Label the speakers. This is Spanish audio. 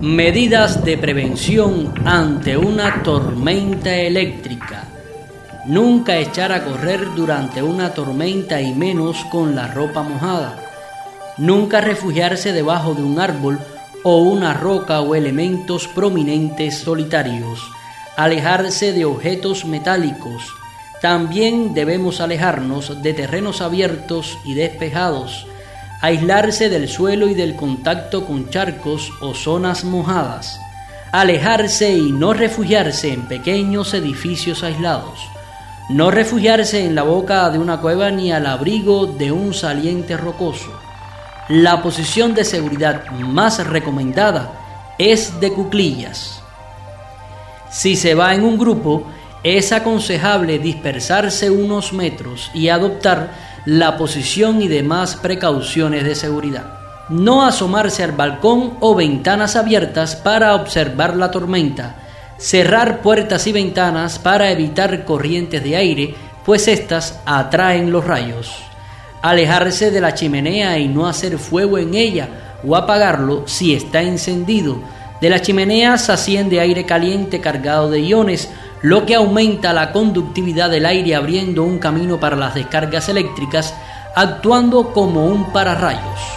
Speaker 1: Medidas de prevención ante una tormenta eléctrica. Nunca echar a correr durante una tormenta y menos con la ropa mojada. Nunca refugiarse debajo de un árbol o una roca o elementos prominentes solitarios. Alejarse de objetos metálicos. También debemos alejarnos de terrenos abiertos y despejados. Aislarse del suelo y del contacto con charcos o zonas mojadas. Alejarse y no refugiarse en pequeños edificios aislados. No refugiarse en la boca de una cueva ni al abrigo de un saliente rocoso. La posición de seguridad más recomendada es de cuclillas. Si se va en un grupo, es aconsejable dispersarse unos metros y adoptar la posición y demás precauciones de seguridad. No asomarse al balcón o ventanas abiertas para observar la tormenta. Cerrar puertas y ventanas para evitar corrientes de aire, pues éstas atraen los rayos. Alejarse de la chimenea y no hacer fuego en ella o apagarlo si está encendido. De la chimenea se asciende aire caliente cargado de iones, lo que aumenta la conductividad del aire, abriendo un camino para las descargas eléctricas, actuando como un pararrayos.